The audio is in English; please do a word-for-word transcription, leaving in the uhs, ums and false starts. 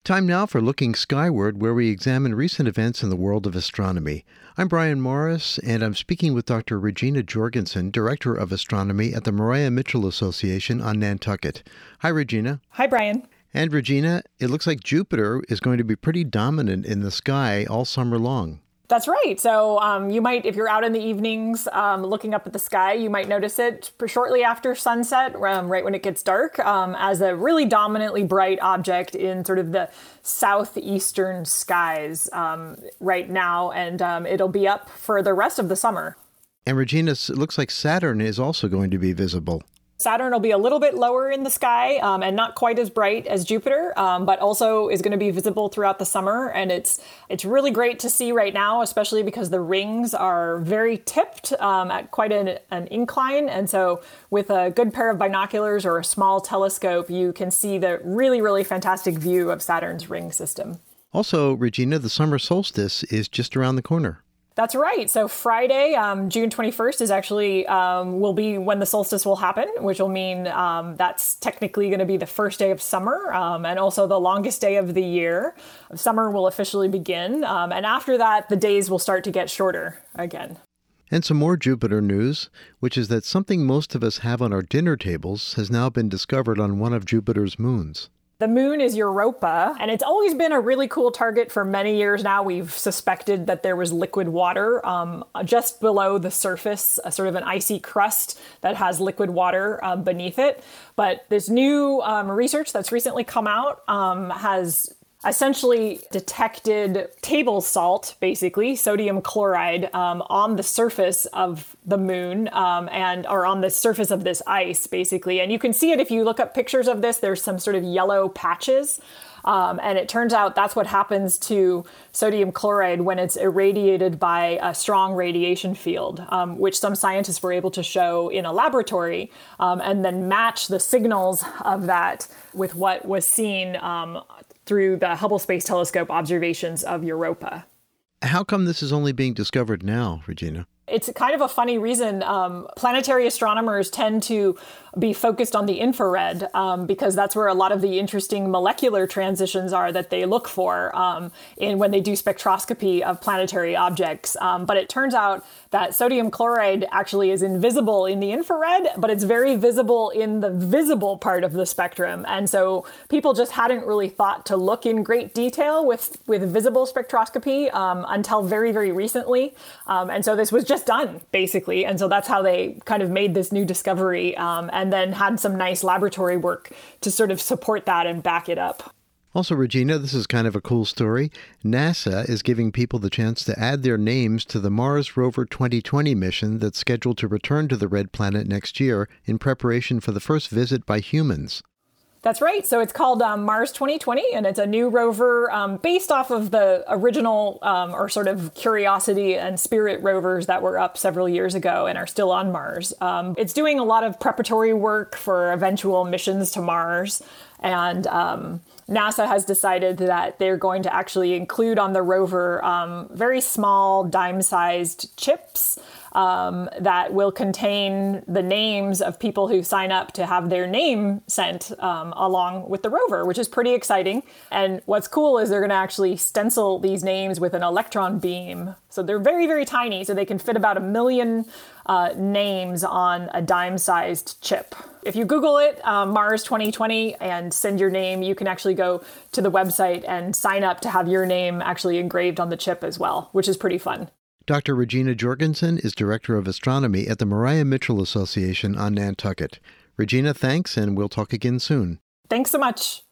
Time now for Looking Skyward, where we examine recent events in the world of astronomy. I'm Brian Morris, and I'm speaking with Doctor Regina Jorgensen, Director of Astronomy at the Maria Mitchell Association on Nantucket. Hi, Regina. Hi, Brian. And Regina, it looks like Jupiter is going to be pretty dominant in the sky all summer long. That's right. So um, you might, if you're out in the evenings um, looking up at the sky, you might notice it shortly after sunset, um, right when it gets dark, um, as a really dominantly bright object in sort of the southeastern skies um, right now. And um, it'll be up for the rest of the summer. And Regina, it looks like Saturn is also going to be visible. Saturn will be a little bit lower in the sky um, and not quite as bright as Jupiter, um, but also is going to be visible throughout the summer. And it's it's really great to see right now, especially because the rings are very tipped um, at quite an, an incline. And so with a good pair of binoculars or a small telescope, you can see the really, really fantastic view of Saturn's ring system. Also, Regina, the summer solstice is just around the corner. That's right. So Friday, um, June twenty-first is actually, um, will be when the solstice will happen, which will mean um, that's technically going to be the first day of summer um, and also the longest day of the year. Summer will officially begin. Um, and after that, the days will start to get shorter again. And some more Jupiter news, which is that something most of us have on our dinner tables has now been discovered on one of Jupiter's moons. The moon is Europa, and it's always been a really cool target for many years now. We've suspected that there was liquid water um, just below the surface, a sort of an icy crust that has liquid water um, beneath it. But this new um, research that's recently come out um, has essentially detected table salt, basically, sodium chloride, um, on the surface of the moon um, and or on the surface of this ice, basically. And you can see it if you look up pictures of this. There's some sort of yellow patches. Um, and it turns out that's what happens to sodium chloride when it's irradiated by a strong radiation field, um, which some scientists were able to show in a laboratory um, and then match the signals of that with what was seen um, through the Hubble Space Telescope observations of Europa. How come this is only being discovered now, Regina? It's kind of a funny reason. Um, planetary astronomers tend to be focused on the infrared um, because that's where a lot of the interesting molecular transitions are that they look for um, in when they do spectroscopy of planetary objects. Um, but it turns out that sodium chloride actually is invisible in the infrared, but it's very visible in the visible part of the spectrum. And so people just hadn't really thought to look in great detail with, with visible spectroscopy um, until very, very recently. Um, and so this was just done, basically. And so that's how they kind of made this new discovery um, and then had some nice laboratory work to sort of support that and back it up. Also, Regina, this is kind of a cool story. NASA is giving people the chance to add their names to the Mars Rover twenty twenty mission that's scheduled to return to the Red Planet next year in preparation for the first visit by humans. That's right. So it's called um, Mars twenty twenty, and it's a new rover um, based off of the original um, or sort of Curiosity and Spirit rovers that were up several years ago and are still on Mars. Um, it's doing a lot of preparatory work for eventual missions to Mars. And um, NASA has decided that they're going to actually include on the rover um, very small dime-sized chips um, that will contain the names of people who sign up to have their name sent um, along with the rover, which is pretty exciting. And what's cool is they're going to actually stencil these names with an electron beam. So they're very, very tiny, so they can fit about a million uh, names on a dime-sized chip. If you Google it, um, Mars twenty twenty, and send your name, you can actually go to the website and sign up to have your name actually engraved on the chip as well, which is pretty fun. Doctor Regina Jorgensen is Director of Astronomy at the Maria Mitchell Association on Nantucket. Regina, thanks, and we'll talk again soon. Thanks so much.